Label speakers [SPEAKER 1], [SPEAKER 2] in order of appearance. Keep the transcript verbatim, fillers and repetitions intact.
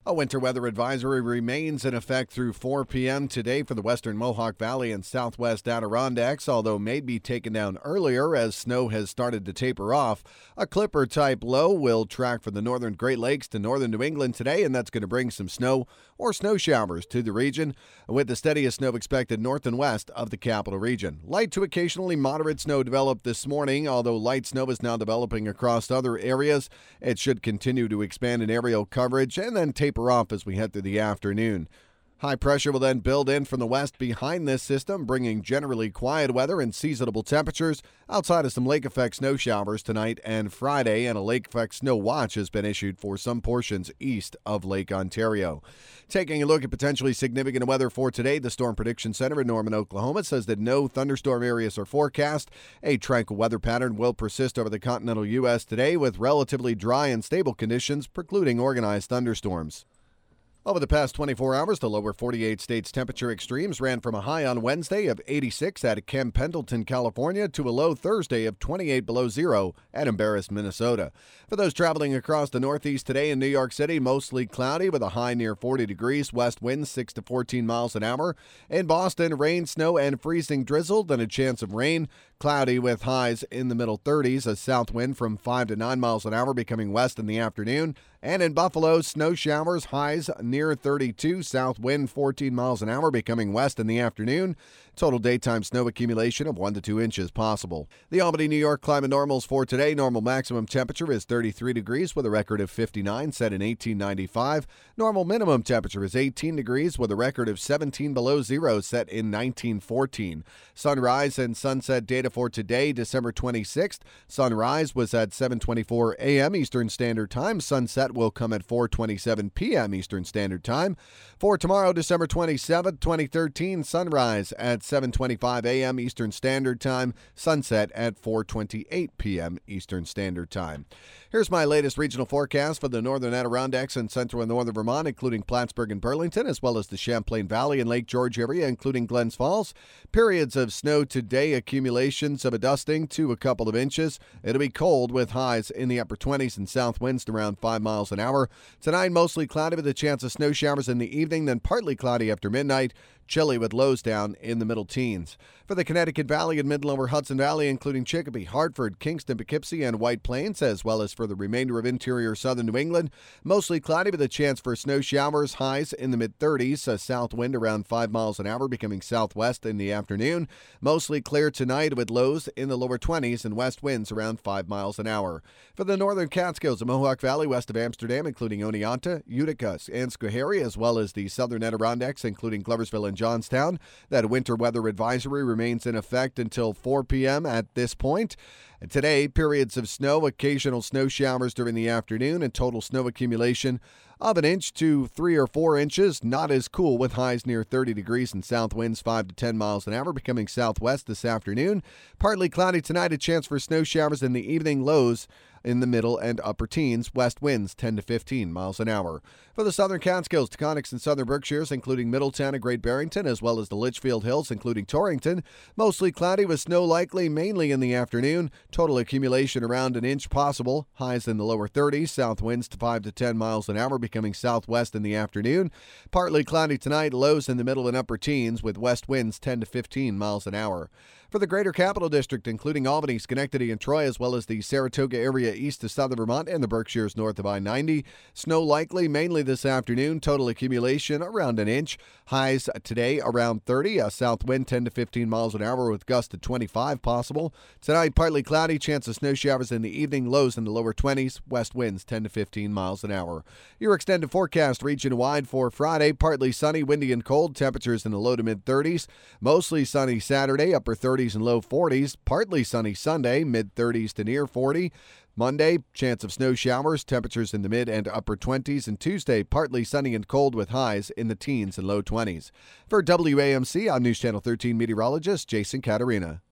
[SPEAKER 1] A winter weather advisory remains in effect through four p.m. today for the western Mohawk Valley and southwest Adirondacks, although may be taken down earlier as snow has started to taper off. A Clipper-type low will track from the northern Great Lakes to northern New England today, and that's going to bring some snow or snow showers to the region, with the steadiest snow expected north and west of the capital region. Light to occasionally moderate snow developed this morning, although light snow is now developing across other areas. It should continue to expand in aerial coverage and then taper off as we head through the afternoon. High pressure will then build in from the west behind this system, bringing generally quiet weather and seasonable temperatures outside of some lake effect snow showers tonight and Friday, and a lake effect snow watch has been issued for some portions east of Lake Ontario. Taking a look at potentially significant weather for today, the Storm Prediction Center in Norman, Oklahoma says that no thunderstorm areas are forecast. A tranquil weather pattern will persist over the continental U S today, with relatively dry and stable conditions precluding organized thunderstorms. Over the past twenty-four hours, the lower forty-eight states temperature extremes ran from a high on Wednesday of eighty-six at Camp Pendleton, California, to a low Thursday of twenty-eight below zero at Embarrass, Minnesota. For those traveling across the Northeast today in New York City, mostly cloudy with a high near forty degrees, west winds six to fourteen miles an hour. In Boston, rain, snow, and freezing drizzle, then a chance of rain. Cloudy with highs in the middle thirties, a south wind from five to nine miles an hour becoming west in the afternoon. And in Buffalo, snow showers, highs near thirty-two, south wind fourteen miles an hour becoming west in the afternoon. Total daytime snow accumulation of one to two inches possible. The Albany, New York climate normals for today. Normal maximum temperature is thirty-three degrees with a record of fifty-nine set in eighteen ninety-five. Normal minimum temperature is eighteen degrees with a record of seventeen below zero set in nineteen fourteen. Sunrise and sunset data for today, December twenty-sixth. Sunrise was at seven twenty-four a.m. Eastern Standard Time. Sunset will come at four twenty-seven p.m. Eastern Standard Time. For tomorrow, December twenty-seventh, twenty thirteen, sunrise at seven twenty-five a.m. Eastern Standard Time, sunset at four twenty-eight p.m. Eastern Standard Time. Here's my latest regional forecast for the northern Adirondacks and central and northern Vermont, including Plattsburgh and Burlington, as well as the Champlain Valley and Lake George area, including Glens Falls. Periods of snow today, accumulations of a dusting to a couple of inches. It'll be cold with highs in the upper twenties and south winds to around five miles an hour. Tonight, mostly cloudy with a chance of snow showers in the evening, then partly cloudy after midnight. Chilly with lows down in the middle teens. For the Connecticut Valley and mid-lower Hudson Valley, including Chicopee, Hartford, Kingston, Poughkeepsie, and White Plains, as well as for the remainder of interior southern New England, mostly cloudy with a chance for snow showers, highs in the mid-thirties, a south wind around five miles an hour becoming southwest in the afternoon. Mostly clear tonight with lows in the lower twenties and west winds around five miles an hour. For the northern Catskills, the Mohawk Valley west of Amsterdam, including Oneonta, Utica, and Schoharie, as well as the southern Adirondacks, including Gloversville and Johnstown. That winter weather advisory remains in effect until four p.m. at this point. And today, periods of snow, occasional snow showers during the afternoon, and total snow accumulation of an inch to three or four inches. Not as cool with highs near thirty degrees and south winds five to ten miles an hour becoming southwest this afternoon. Partly cloudy tonight, a chance for snow showers in the evening, lows in the middle and upper teens, west winds ten to fifteen miles an hour. For the southern Catskills, Taconics, and southern Berkshires, including Middletown and Great Barrington, as well as the Litchfield Hills, including Torrington, mostly cloudy with snow likely mainly in the afternoon. Total accumulation around an inch possible. Highs in the lower thirties, south winds to five to ten miles an hour becoming southwest in the afternoon. Partly cloudy tonight, lows in the middle and upper teens with west winds ten to fifteen miles an hour. For the Greater Capital District, including Albany, Schenectady, and Troy, as well as the Saratoga area east of southern Vermont and the Berkshires north of I ninety. Snow likely mainly this afternoon. Total accumulation around an inch. Highs today around thirty. A south wind ten to fifteen miles an hour with gusts to twenty-five possible. Tonight, partly cloudy. Chance of snow showers in the evening. Lows in the lower twenties. West winds ten to fifteen miles an hour. Your extended forecast region-wide for Friday. Partly sunny, windy, and cold. Temperatures in the low to mid-thirties. Mostly sunny Saturday. Upper thirties and low forties. Partly sunny Sunday. mid-thirties to near forty. Monday, chance of snow showers, temperatures in the mid and upper twenties, and Tuesday, partly sunny and cold with highs in the teens and low twenties. For W A M C, I'm News Channel thirteen meteorologist Jason Caterina.